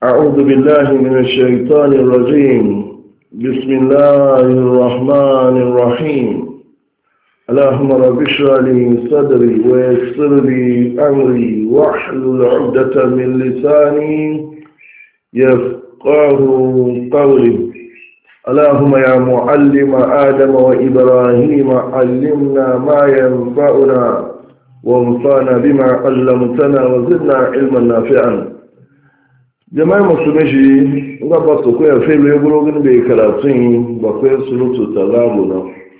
أعوذ بالله من الشيطان الرجيم. بسم الله الرحمن الرحيم. اللهم رب اشرح لي صدري ويسر لي أمري واحلل عقدة من لساني يفقه قولي. اللهم يا معلم آدم وإبراهيم علمنا ما ينفعنا وانفعنا بما علمتنا وزدنا علما نافعا. jama'i musulmi shi ga ba su koya felo ya gurogin da ya karatun bakwai surutu talabu na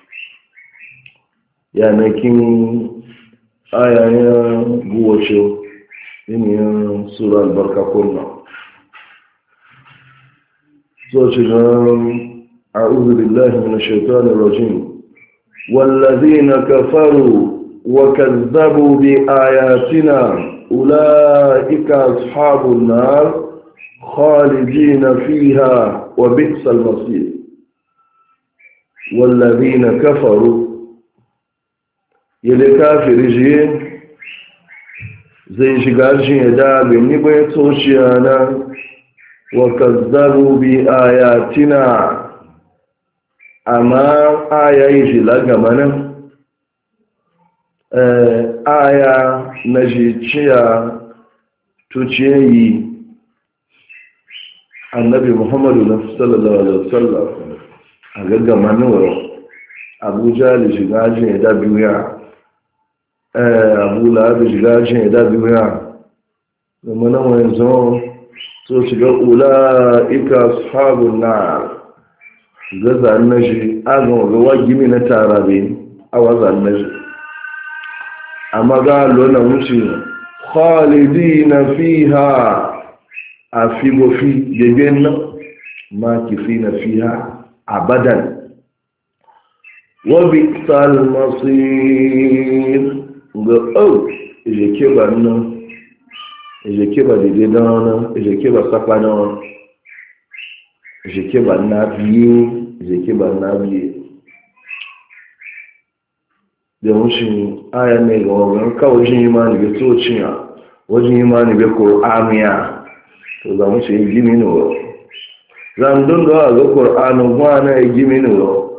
yanakin ayayen guwace yanayin sura albarka kunna so ci gan a'udhu billahi minash shaitanir rajim wallazina kafaru wa kazzabu bi ayatina ulaika ashabun nar خالدين فيها وبئس المصير. والذين كفروا يلي كافر جين زي شغالشين يدا بني بيتوشيانا وكذبوا بآياتنا أما آية يجي لغمنا آية نجيتشيا تشيي annabi muhammadu sallallahu alaihi wasallam a gaggama nura abuja da shiga jin ya dabi wuya abu lahabi shiga jin ya dabi wuya zama nan wani zama so shiga ula'ika sahabun na gaza na shi agon gawa gimi na tarabe a waza na shi amma ga lona wuce khalidi na fiha a fi gofi gegen nan ma kifi na fiya abadan wabi salmasir ga o ejeke ba nan ejeke ba dede nan ejeke ba sapa nan ejeke ba na biye ejeke ba na biye da wucin aya mai ga wani kawai jin imani bai tociya wajen imani bai ƙor'aniya to za mu ce gimi nuro zan dunga ga ƙur'anin wana ya gimi nuro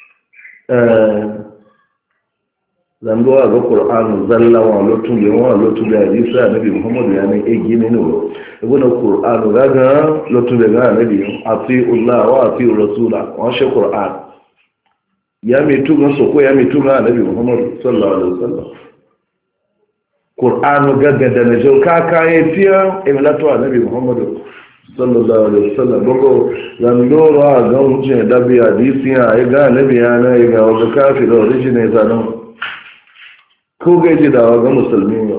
zan dunga ga ƙur'anin zallawa lotun da yawan lotun da hadisi a nabi muhammadu ya ne ya gimi nuro ibuna ƙur'anu gaga lotun da ga nabi a fi ullah wa a fi rasula wa shi ƙur'an ya mai tuga so ko ya mai tuga a nabi muhammadu sallallahu alaihi wasallam Qur'anu gaga da na jau kaka ya fiye emilatu a nabi Muhammadu sallallahu alaihi wasallam gogo zandoro a ga wucin da bi hadisi ya ga nabi ya na ga waga kafi da original zanan ko gaji da waga musulmi ba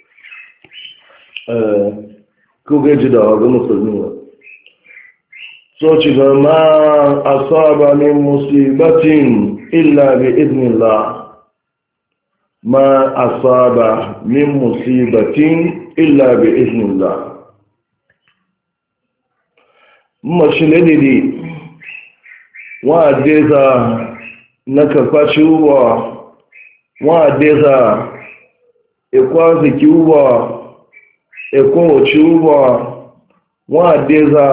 ko gaji da waga musulmi ba so ci ga ma asaba min musibatin illa bi idnillah ما أصاب من مصيبة إلا بإذن الله مشلدي وعديزا نكفاشوا وعديزا إقوازكيوا إقوشوا وعديزا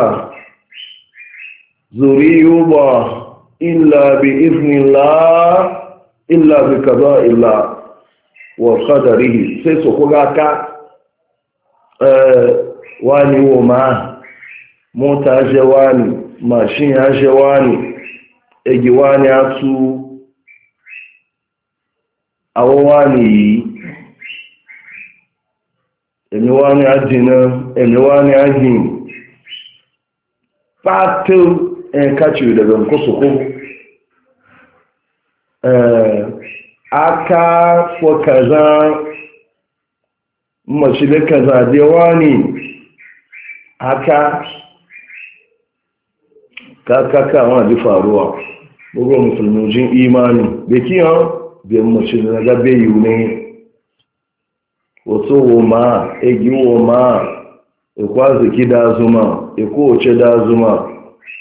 زريوا إلا بإذن الله إلا بقضاء الله wa qadarihi sai su kuga ka wani wo ma mota je wani mashin ya je wani egi wani atu awo wani emi wani ajina emi wani ajin fatu kaci daga kusuku aka ko kaza mace da kaza dewa ne aka kaka wani faruwa bugu musulmujin imani da kiyan biyan mace da gabe yi ne wato woma egi woma ikwazi kida zuma ikowace da zuma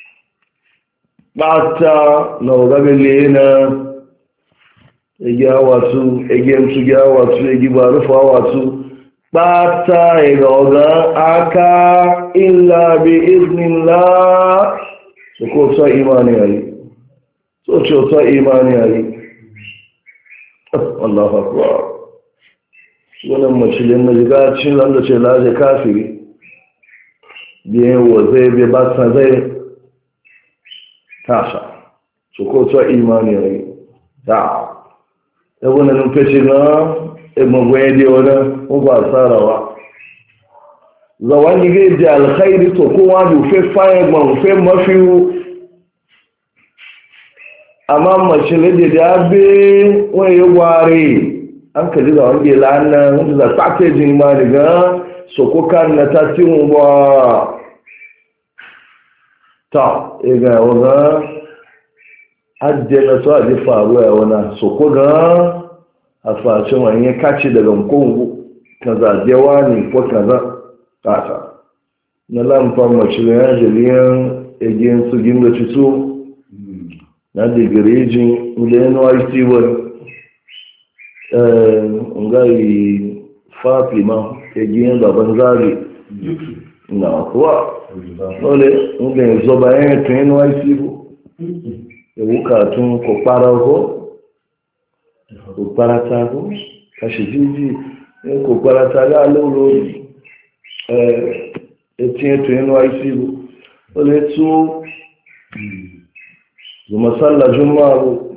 bata na gabe lena egi awatu egi emtu gi awatu egi barufu awatu bata igoga aka illa bi iznillah su ko sa imani yayi so ce sa imani yayi Allahu akbar wannan macilin na jiga cin landa ce laje kafiri biyan wa zai bi ba sa zai tasha su ko sa imani yayi ta yabo na numfashi na magwaya da wani ba tsarawa zawon gige da alkhairi to kowa da ufe fayin ma ufe mafiyu amma mace da da be wani ya gware an kalli da wani lana wanda za ta ta jin ma daga sokokan na ta timu ba ta ga wani adde na so a ji faruwa ya wani sokoga a fashin wani ya kaci daga kongo kaza jewa ne ko kaza kasa na lamfan mace da yajiliyan egiyan su ginda cito na digirijin nysc wani ngayi fatima egiyan baban zari na kuwa dole nga ya zo bayan tun nysc ya bukatun kwakwara ko kokwarata ko kashi jiji ne kokwarata ga loro etinye to NYC bu ole tu zuma salla juma'a bu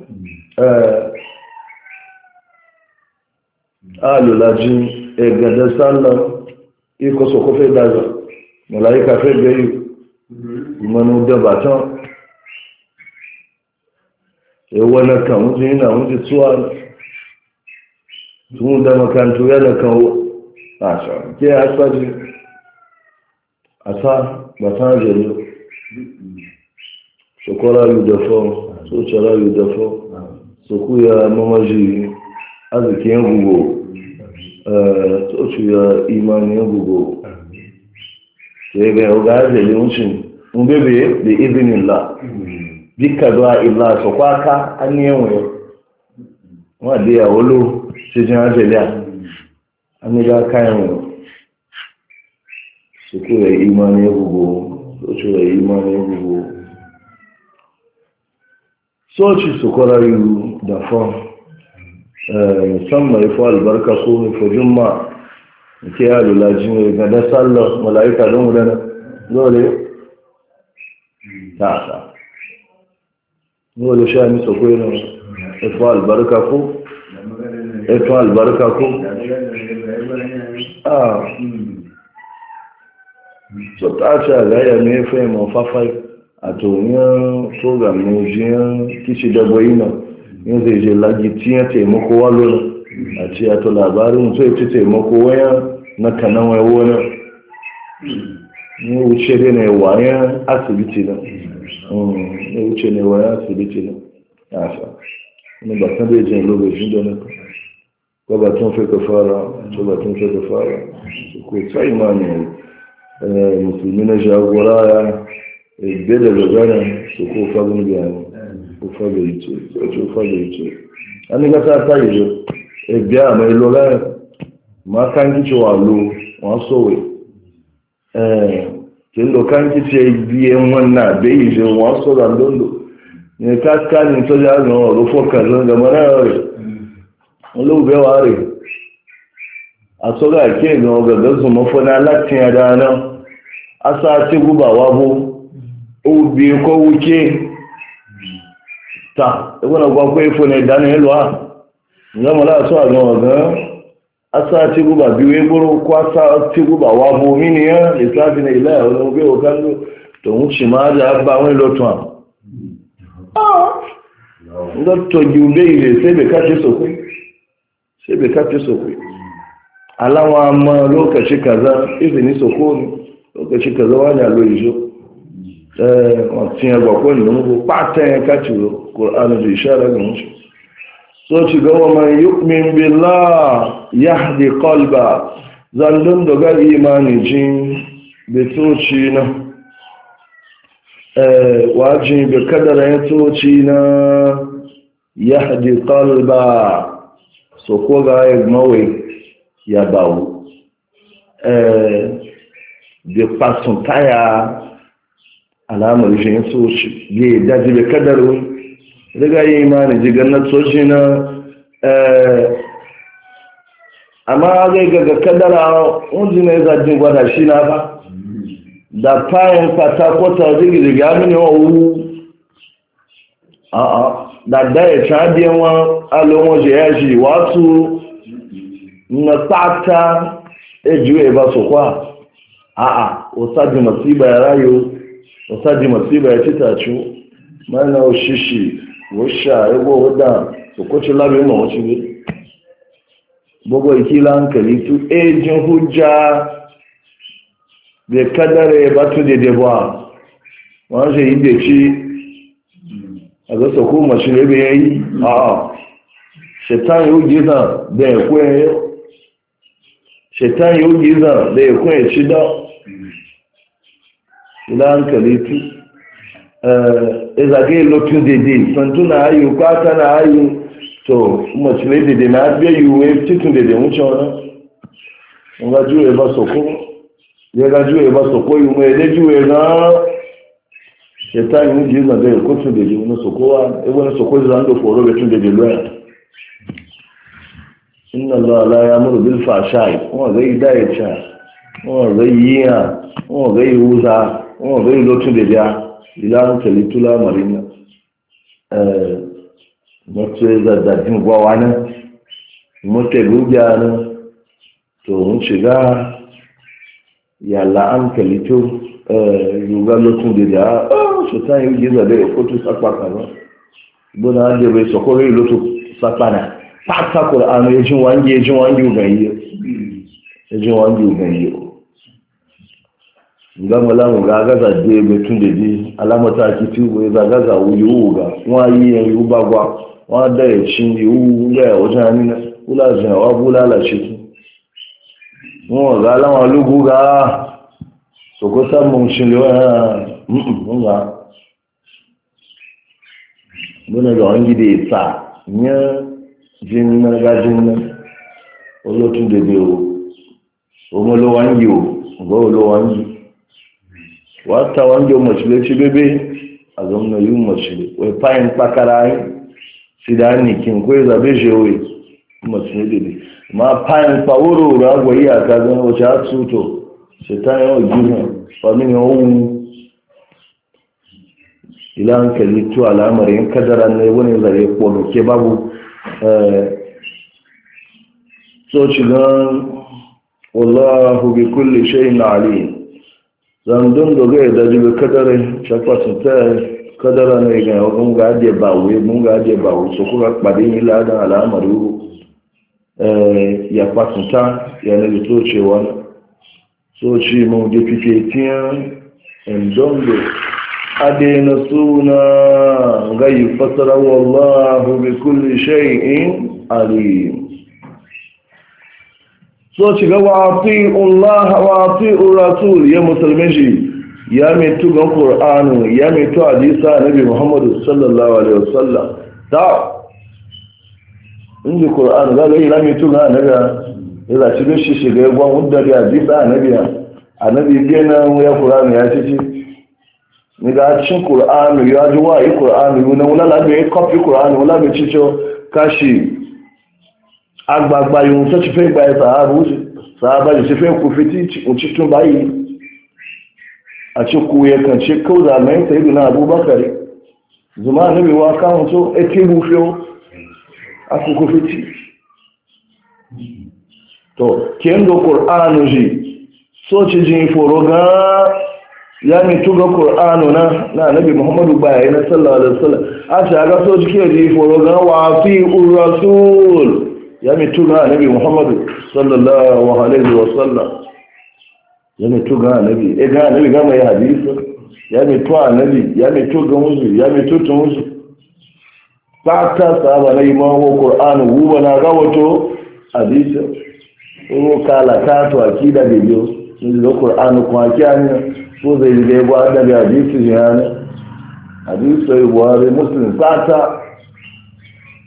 alulaji gada salla iko so ko fe daza malaika fe be manu da batan wani kan wuce yana wuce tsuwa tun da makarantu yana kawo a sha ke a tsaji a sa ba ta jere sokola yi da fo socara yi da fo soku ya mamaji arzikin gugu socu ya imanin gugu ke ga yau ga jere wucin mbebe da izinin la dika zuwa illa su kwaka an yi yawon wadda ya wolo cikin ajiyar an yi ga kayan wani su kura imani ya gugu su kura imani ya gugu soci su kura yi da fon musamman ifo albarka ko ifo juma ke ya lulajin ga da sallah mala'ika don wudana dole ta sa wani sha nisa ko yana eto albarka ko so ta ce a gaya mai fai mafafai a toniyar program ne jiyan kici da boyina yin zai je lagitiyar taimako walo a ce a to labarin so ci taimako waya na kanan waya wani ne wuce dai na wayan asibiti na ya wuce ne wa ya asibiti ne ya sha wani batun zai jin lokacin da na ko batun fai ka fara ko batun fai ka fara ko ta imani musulmi na jagora ya ebe da gagara su ko fagen bayani ko fagen ito ko fagen ito an ga ta yi zo ebe a mai lura ma kan kici wa lo wa sowe kin dokan kice biyan wannan bai yi je wasu randondo ne ka kanin to ya no ro foka zo ga mara olu be ware a so ga ke no ga gazu mafona latin ya dana asa ti guba wabo o bi ko wuke ta e wona gwa ko ifo ne dana elwa ngama la so aga ga asa ti guba biwe buru kwasa ti guba wabo mini ya isabi na ila wala ube okando to muchi maja ba wani lotwa ndo to jube ile sebe kate sokwe alawa ma lokaci kaza izini sokoni lokaci kaza wani aloijo watiya gwa ko ni mu pata ya kace Qur'ani da ishara ga mu so ci ga wa man yu'min billah yahdi qalba zandun da ga imani jin da toci na wajin da kadara ya toci na yahdi qalba so ko ga ya mawe ya bawo da fasun kaya alamar shi soci ya daji da kadarin daga yi imanin jigar na soci na amma zai gaga kadara wajen na ya zajin gwada shi na ba da fayin fatakwata zai ga mini owu da daya cabiyan wa alon waje ya ji wasu na tata ejuwe ba su kwa wasaji masiba ya rayu wasaji masiba ya citacu mana oshishi wosha ego wadda su kwace labin ma wacce ne gbogbo ikila hankali tu ejin hujja da kadare batu da deba wani shi yi da ci a ga sako mashi ne bai yi shaitan yau giza da ya kuwa yau shaitan yau giza da ya kuwa ci da ila hankali tu izage lokacin daidai santu na ayu kwata na ayu to mace ne daidai na biya yiwuwa titun daidai wuce wani ga juwe ba soko ya ga juwe ba soko yi mai da juwe na shaitan yau giza da ya kusa daidai wani sokowa wani soko zan da koro betun daidai loya inna Allah la ya'muru bil fahsha'i wa zai dayacha wa zai yiya wa zai uza wa zai lotu da ja ila talitula marina mutu da din gwawana mutu gujana to mun shiga ya la'an kalito yuga lotu da ja so ta yi giza da kotu sakwa kaza bona da bai sokore lotu sakana pata Qur'an yajin wangi ugayi ngama la ngagaza de betun de di alamata kitu we zagaza uyuga wayi yubagwa wada yachin yuga wajani na ulaza wa bulala shi mo gala wa luguga soko samu shilwa nga muna da wangi de sa nya jinna gajinna olotun de o omolo wangi o wangi wata wange mashile ci bebe a zama yin mashile wai fayin takarai si da nikin kwai zabe shewe mashile dede ma fayin faworo ragwayi a kazan wace a tuto shi ta yawon gina famin yawon ila hankali tu al'amarin kadara ne wani zare kwallo ke babu so ci gan wallahu bi kulli shayin alim zandun da zai da jibi kadarin shakwasu ta kadara ne ga mun ga ajiye bawo su kuka kpadin ila da alamar ya kwasuta ya nabi socewa soci mun da fifetiyan indondo adena suna gayi fasara wallahu bi kulli shay'in alim so ci ga wa'ati'u Allah wa'ati'u Rasul ya musulmi shi ya mai tugan Qur'anu ya mai tu hadisa Nabi Muhammad sallallahu alaihi wasallam ta inda Qur'an ga ya mai tugan Nabi ya ci shi shiga gwan wanda da hadisa Annabi kenan ya Qur'an ya ci ni ga cin Qur'anu ya ji wa Qur'anu na wala la be copy Qur'anu wala be ci kashi agbagba yóò tó ti fẹ́ gba ẹ̀sà sàábà yìí ti fẹ́ kú fi tí òtí tún báyìí àti kú yẹ kàn ṣe kóòdà mẹ́ta ìlú náà abúbákàrí zùmá níbi wá káwọn tó ẹkẹ́bù fi ó akókò fi tí tó kí ń lo kòránù jì só ti jì ìfòrò gan ya mi túgọ́ kòránù náà nabi muhammadu gbà yìí na sallallahu alaihi wasallam a ṣe àgá só ti kí ẹ̀jì ìfòrò gan wà fi ur-rasul ya mituga nabi muhammadu sallallahu alaihi wasallam ya mituga nabi ga nabi ga mai hadisi ya mituga nabi ya mituga musu ya mituga musu ta sahaba na imamu qur'an huwa na ga wato hadisi ko kala ta to akida da yo da qur'an ko akiyani ko zai da ba da hadisi yana hadisi sai buhari muslim fata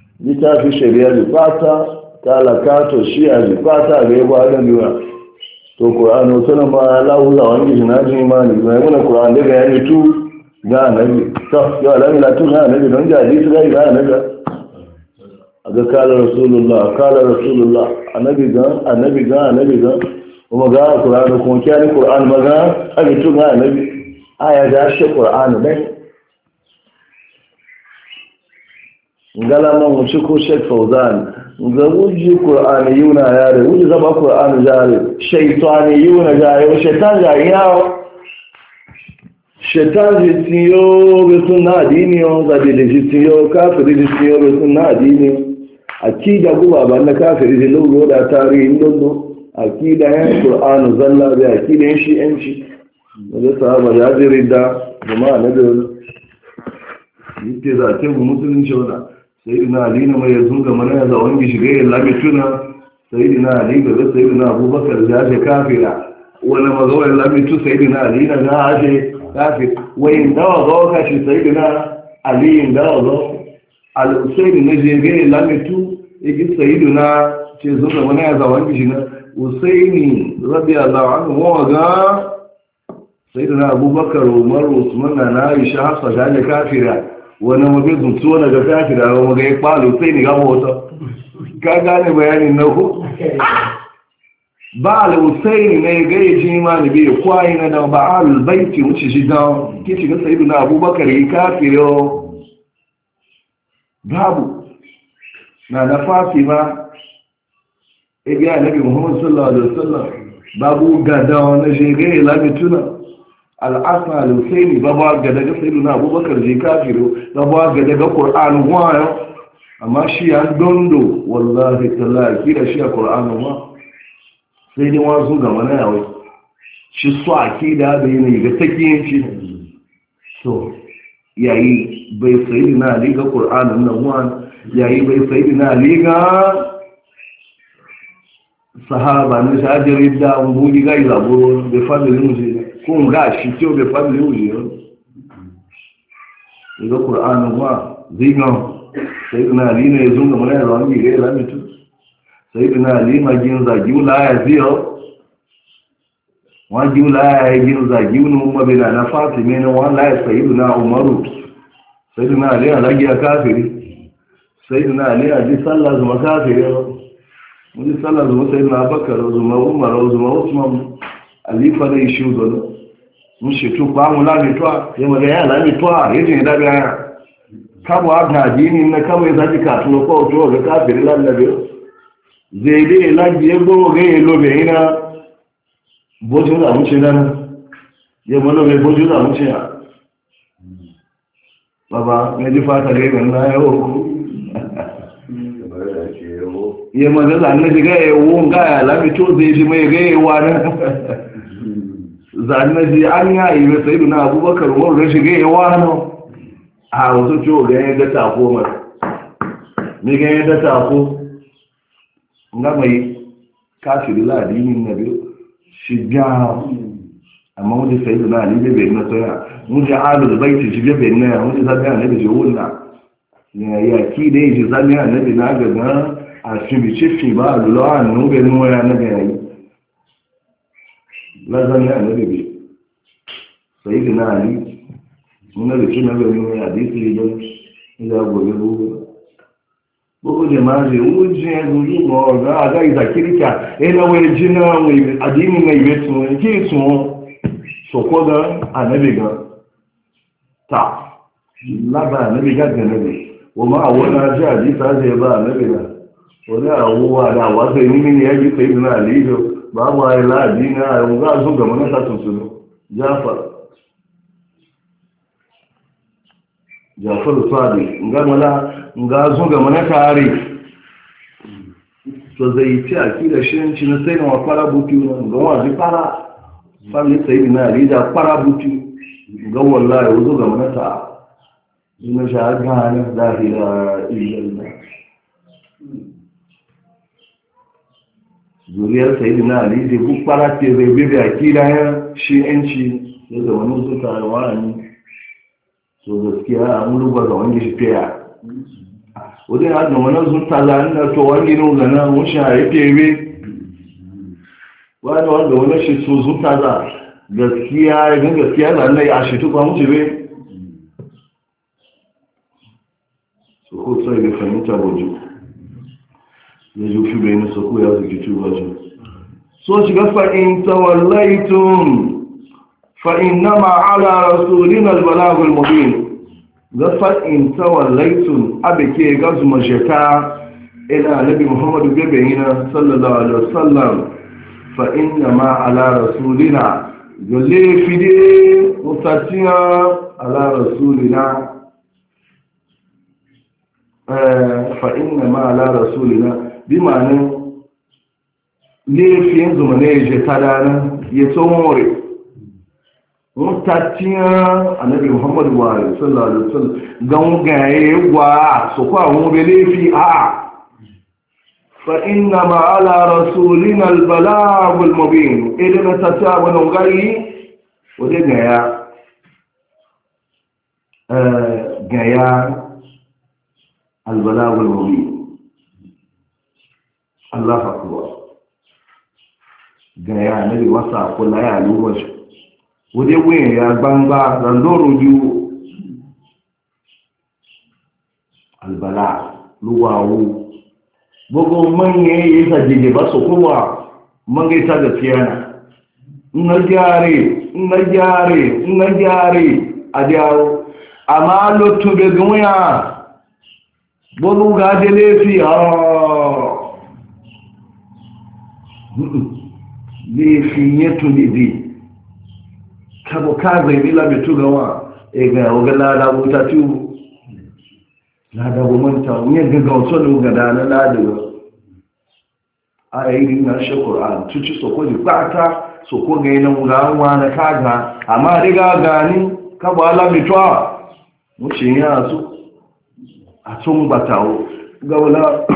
littafi shari'a da fata talakato shi a jifata ga yabo adam yiwa to Qur'ani suna ma lawu za wani jinajin imani mai muna Qur'an daga yani tu ga annabi to ya alami la tu ga annabi don ga hadisi ga annabi aga kala rasulullah annabi ga kuma ga Qur'ani kuma kiyani Qur'an maga aga tu ga annabi aya da shi Qur'ani dai ngala mu ci ko Sheikh Fauzan ga wuji Qur'ani yuna yare wuji zaba Qur'ani jare shaytani yuna jare shaytan jare yawo shaytan ji tiyo be sunna dini on ga de ji tiyo kafiri ji tiyo be sunna dini akida guba banda kafiri ji lugo da tarihin dondo akida ya Qur'ani zalla da akida shi yanci da sahaba ya jirida jama'a na da yake za ke musulunci wannan sayyidina ali na mai yanzu ga mana ya zawon gishige ya labe tuna sayyidina ali ga sayyidina abubakar da ya kafira wani mazawar labe tu sayyidina ali na ga ashe kafir wayin dawa zo ka shi sayyidina ali dawa zo al-usayd na je ga labe tu yake sayyidina ce zo ga mana ya zawon gishige usaini radiyallahu anhu wa ga sayyidina abubakar umar usman na aisha hafsa da kafira wani mafi zuciwa daga tashi da rawa maga ya kwalo sai ni gama wata ka gane bayanin na ku ba al-usaini ne ga ya ji ma ne bai kwayi na da ba al-baiti wuce shi da ke shiga sayidu na abubakar yi kafiro babu na fatima igi annabi muhammad sallallahu alaihi wasallam babu gada wani shege lamituna al'asa al-husaini ba ga daga sayyiduna abubakar je kafiru ba ga daga qur'an wayo amma shi an dondo wallahi tallahi kira shi a qur'an wa sai dai wasu ga mana yawo shi su akida da yana ga takiyin shi so yayi bai sayyiduna ali ga qur'an nan wa yayi bai sayyiduna ali ga sahaba ne shajirin da ungugi ga ilabo da family mu kun ga shi kyau bai fadli wuce yau daga ƙur'anin wa zigon sai ina lina ya zunga mana yawon wani ga ila mitu sai ina lima gin zagi wula ya ziyo wani wula ya yi gin zagi wani mabina na fatime na wani ya sayi na umaru sai ina lina lagi a kafiri sai ina lina ji sallah zuma kafiri wani sallah zuma sai ina bakar zuma umar zuma usman alifa da ishi udonu mun shetu ba mu lamitwa ya maga ya lamitwa yaje da ga kabo aga dini na kabo ya ji ka tuno ko to ga kafiri lallabe zai dai laji ego ga yelo be ina bojo da mun ce nan ya malo be bojo da mun ce baba ne ji fata ga na yau ya maga da ne ga yawo ga ya lamito zai ji mai ga yawa na zannaji an yayi mai sayidu na abubakar wani rashin ga yawa hannu a wasu ciwo ga yadda tako mai ne ga yadda tako nga mai kafiri ladinin na biyu shi biya amma wajen sayidu na ali bebe na soya wajen alu baiti shi bebe na wajen zaɓi a nabi shi wunna ya ki da yi shi zaɓi a nabi na gaga a shi bice fi ba a lulawa a nube nuwa ya nabi yayi lazani a nabi bi sai da na ali muna da cin nabi ne a disi don ila gobe bugu jama'a zai wuce ya zuzu ma ga a ga isa kirka ina wani jina wani adini mai betu wani ke tun soko da a nabi ga ta laba a nabi ga ga nabi wama a wani aji a disa zai ba a nabi na wani awuwa da wasa yi mini ya ji sai da na alijo ba mu ayi ladi na yau ga su ga mana ta tuntunu Jafar Sadi nga zo ga mana tare to zai ci akida shin ci na sai na fara butu ga wa ji fara family sai na rida fara butu ga wallahi zo ga mana ta ina sha ga na zahira illallah zuriyar sayidina ali zai ku fara ke zai bebe a kira ya shi yanci ya zama nusu taruwa ne so gaskiya a mulubar da wani shi fiya wajen hajji wani sun tala na to wani nuna na wuce a yake be wani wanda wani shi su zuta za gaskiya ya gan gaskiya na nai a shi tukwa mutu bai su ko sai da fahimta wajen ya ji fi bai nisa ko ya zuki ci wajen so shiga fa'in tawallaitun fa'in na ma'ala rasulina albalagul mubin ga fa'in tawallaitun abike ga zuma sheka ila nabi muhammadu bebe yana sallallahu alaihi wasallam fa'in na ma'ala rasulina gale fide mutatiya ala rasulina fa'in na ma'ala rasulina bi ma'anin laifin zumane ya je tadana ya tsomore mutatiya annabi muhammadu wa sallallahu alaihi wasallam gangaye wa su kwa mu be laifi a فإنما على رسولنا البلاغ المبين إذا تتابع نغاي ودي غايا البلاغ المبين الله أكبر غايا نبي وسع كل يا لوش ودي وين يا بانبا زندورو جو البلاغ لواو gbogbo manye ya yi sajije ba su kowa mangaita da tiyana na gyare a jawo amma lotu da gwiya gbogbo ga da laifi a laifin ya tuni di kabo ka zai nila mai tugawa ga ogala wuta tubu lada gomanta wani gaggauta da gada na lada a yi na shi ƙoran tuci soko ji ɓata soko ga yi na wurawa na kaga amma riga gani kaba alamituwa wuce ya su a tun batawo ga wula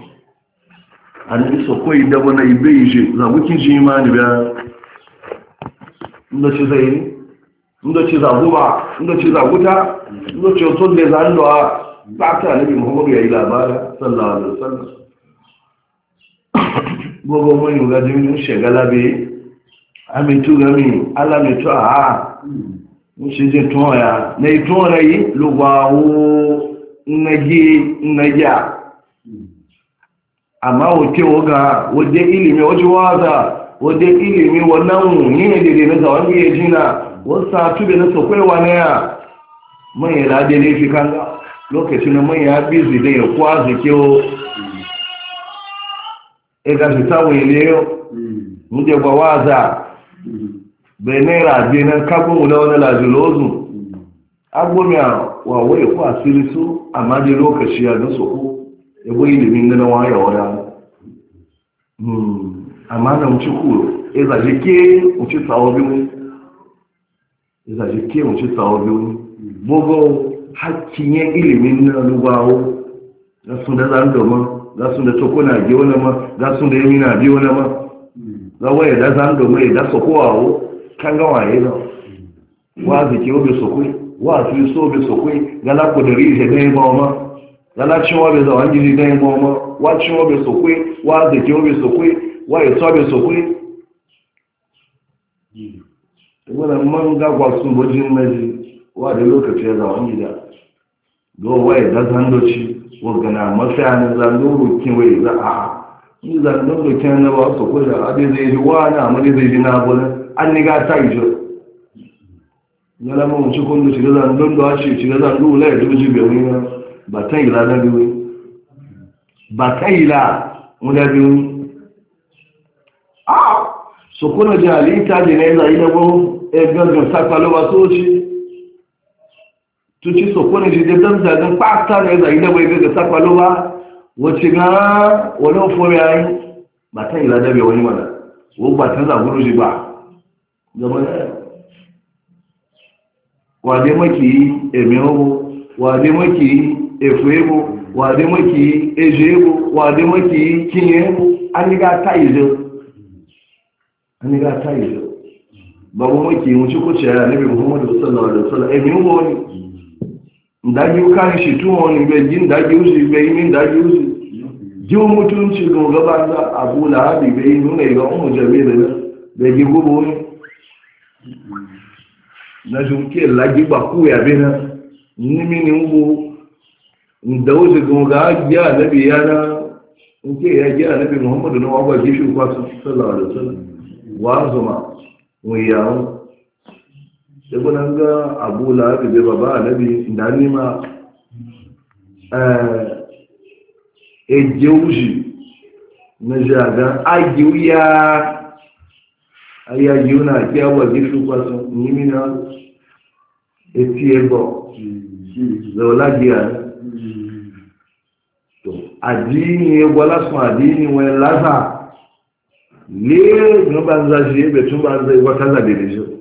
an yi soko yi daba na ibe yi shi zagukin ji ma ni biya inda ci zai ni inda ci zaguba inda ci zaguta inda ci otu da zandowa ba ta nabi muhammadu ya yi labara sallallahu alaihi wasallam gbogbo wọn yóò gájú ní ṣẹ̀gálá bí amìtú gami alamìtú àá ń ṣe jẹ́ tún ọ̀yà na ìtún ọ̀rẹ́ yìí ló wà ó nnẹ́jà àmá òkè ọgá wòdé ilimi ọjọ́ wáza wòdé ilimi wọn náà yìí èdèdè na zawon yìí jina wọ́n sa túbẹ̀ na sọ̀kwẹ́wà náà mọ́yìn ládé ní fi kanga lokacin man ya bizi da ya kwazi kyau ga shi tawon ile yau muje ba waza bai naira benin kagun wula wani lajilozu agbomiya wa wai kwa siri su amma dai lokaci ya ga soko ya bai ilimin na waya wada amma na wuce kuro zaje ke wuce tsawo biyu gbogbo hakkin yin ilimin na lubawo ga sun da zan domin ga sun da tokuna biyo na ma ga sun da yamina biyo na ma ga waye da zan domin da sokowawo kan ga waye na wa zike obe sokoi wa su so be sokoi ga la ko da rije dai ba ma ga la ciwo be za wangi dai ba ma wa ciwo be sokoi wa zike obe sokoi wa ya so be sokoi wannan man ga gwasu bojin naji wa da lokaci ya zawon gida waye da zandoci wagana masayanin zandoro kinwai za a yi zandoro kin na ba su kuda abin zai ji wani amma zai ji na gudun an ni ga ta ijo ya lama mu ci kundu shiga zandon da wace shiga zandoro la ya duji bai wani ba ta yi la da biyu ba ta yi la mu da biyu a su kuna jalita ne na zai na gwamnati e gangan sakwalo ba so ci tuci sokone ji da dan zagan pasta ne zai da bai ga sakwalo ba wace ga wani fore yayi ba ta ila da bai wani mana wo ba ta za guru ji ba zaman wa dai maki emewo wa dai maki efuebo wa dai maki ejebo wa dai maki kinyebo an ga ta izo babu maki mu ci ko ce ya nabi muhammadu sallallahu alaihi wasallam emewo wani ndagi kan shi tuwo ni be jin dagi usi be min dagi usi jiwo mutunci go gaba da abu lahabi be yi nuna ga ummu jabir da gi gubo na junke lagi ba ku ya bena ni mini ubu da wuce ga ya nabi yana nke ya ji nabi Muhammadu na wagwa gishi kwa sallallahu alaihi wasallam wa zuma mu yawo da gunan ga Abu Lahab da baba nabi da ni ma ejeuji na jaga agiya ayayuna kiawa gishi kwa nimina etiego zawlagiya to addini wala su addini wani laza ne na banza shi bai tun ba zai wata zabe da shi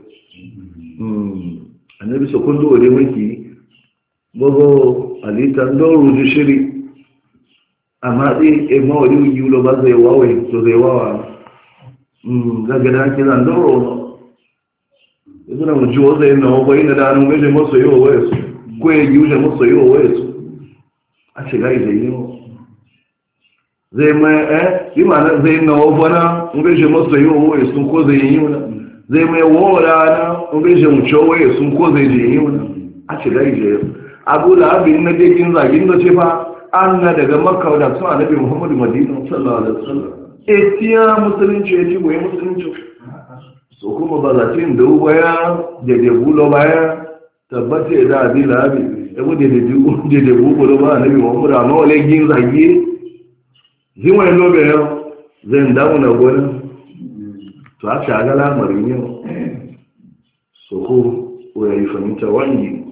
annabi sokon dole maki bogo alitan doro ji shiri amma dai e mawadi yulo ba zai wawe to zai wawa daga da kira doro ibuna mu jiwo zai na wawa ina da anu meje maso yi wawa su ko ya yuje maso yi wawa su a shiga zai yi zai mai yi ma'ana zai na wafana ngaje masu yi wawaye sun ko zai yi wuna zai mai wawara na ngaje wuce wawaye sun ko zai je yi wuna a shiga ije abu da abin na degin zagin da ce fa an na daga makka da sun annabi muhammadu madina sallallahu alaihi wasallam etiya musulunci ya ci goyi musulunci so kuma ba za cin da baya da debulo baya tabbata da abin da abin ya bude da debulo ba annabi muhammadu amma wale gin zagi zinwai lobe yau zai damu na gwanin to a shaga lamarin yau so ko ya yi fahimta wani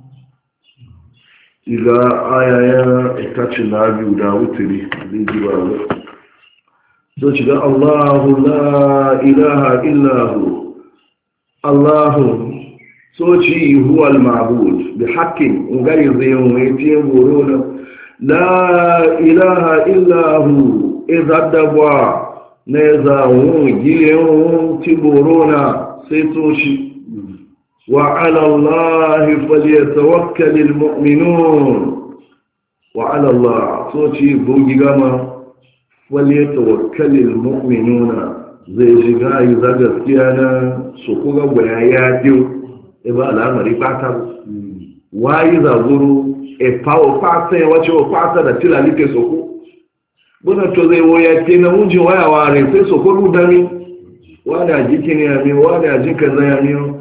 iga ayayen ikacin na biyu da wuturi zai ji ba zai so shiga allahu la ilaha illahu allahu so ci huwa al-ma'bud bi haqqin ungari zai yi mai tiye goro na la ilaha illahu izaddawa ne za wun gilewa tiborona sai toshi wa ala allahi falyatawakkalul mu'minun wa ala allah toshi gogi gama falyatawakkalul mu'minuna zai shiga yi za gaskiya na su kuga gwaya ya biyu ba al'amari fata wayi zaguru epawo pata ya wace wa pata da tila like soko buna to zai woya ke na unji waya ware sai soko rudami wani a jiki ne ya miyo wani a jika zai ya miyo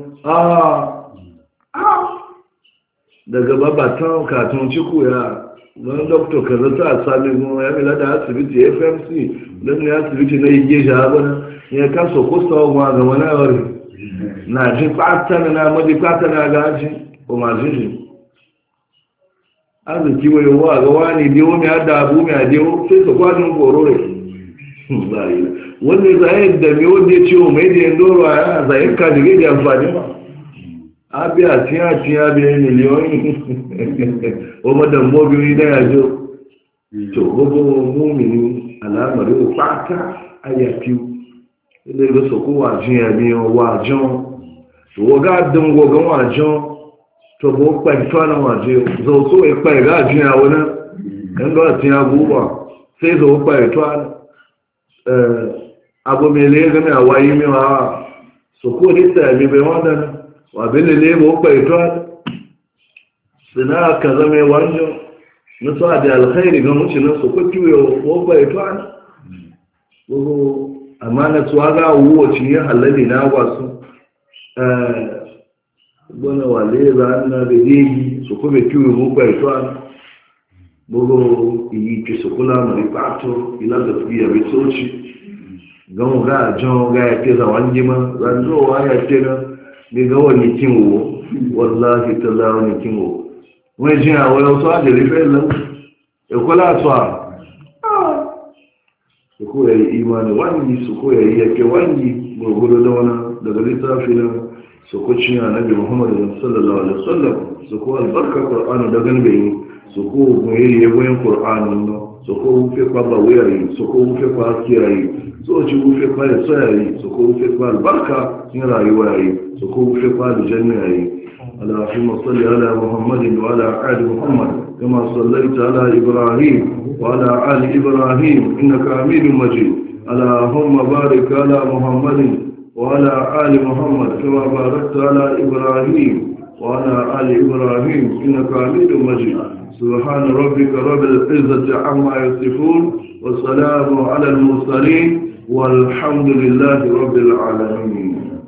daga babatan katon ciku ya wani doktor ka zata a sami mu ya mila da asibiti fmc don ne asibiti na ige shi abuna ya kan soko sawa ma ga wani wari na ji pata na madi pata na gaji o ma jiji arziki wai wa ga wani biyo mai hada abu mai adiyo sai su kwanin goro ne wanda zai da mai wanda ya ciwo mai da yin doro a yana zai ka jire da amfani ba abiya tiya biya miliyoyi o madan mobiyoyi na yajo to gbogbo mumini alamari o pata ayafi ilé ìlú sọkó wà jí ẹ̀mí wà jọ to wọ́gá dùn gbogbo wà jọ to bo pa itwana waje zo so e pa ga jin awona kan ga tin abuwa sai zo pa itwana abo mele ga me awayi mi wa so ko ni ta mi be wanda wa bele le bo pa itwana sina ka zame wanjo na so da alkhairi ga mushi na so ko kiyo bo pa itwana bo amana tuwaga wo ci ya halali na wasu bona wale za na bedeji so ko be kiwe mo kwa itwa bogo yi ke so kula mari pato ila da fiya be sochi gawo ga jon ga ya ke za wanjima zanzo wa ya ke na ni gawo ni kinwo wallahi taala ni kinwo we jin awo so a de le fe lo e ko la so ko ya imani wani su ko ya yake wani gurgudu da wana daga littafi na su ko cin annabi Muhammad sallallahu alaihi wasallam su ko albarka Qur'ani da ganbe su ko goyi yeboyin Qur'ani no su ko fe kwa ba wayari su ko fe kwa kiyayi so ci ku fe kwa sayari su ko fe kwa albarka in rayuwa yi su ko fe kwa aljanna yi Allahumma salli ala Muhammadin wa ala ali Muhammad kama sallaita ala Ibrahim وعلى آل إبراهيم إنك حميد مجيد اللهم بارك على محمد وعلى آل محمد كما باركت على إبراهيم وعلى آل إبراهيم إنك حميد مجيد سبحان ربك رب العزة عما يصفون والسلام على المرسلين والحمد لله رب العالمين.